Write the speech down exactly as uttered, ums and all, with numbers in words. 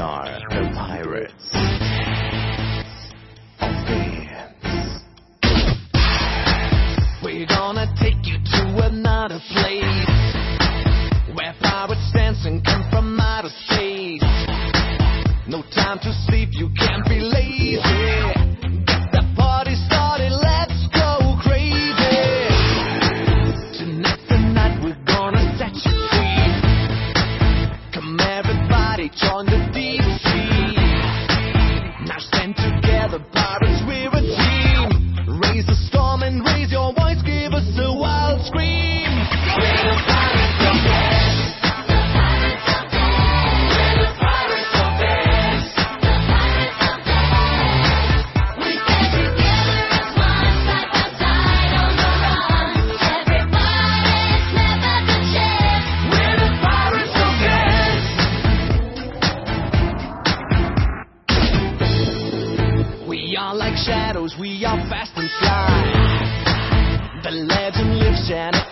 are the pirates of dance. We're gonna take you to another place where pirates dance and come from outer space. No time to sleep, you can't be lazy. Get the party started, let's go crazy. Tonight the night we're gonna set you free. Come everybody, join the deep sea. Now stand together, pirates, we're a team. Raise the storm and raise your voice, give us a wild scream. We're the pirates of dance. We're the pirates of dance. We stand together as one, side by side on the run. Everybody's never the chance. We're the pirates of dance. We are like shadows, we are fast and sly. The legend lives and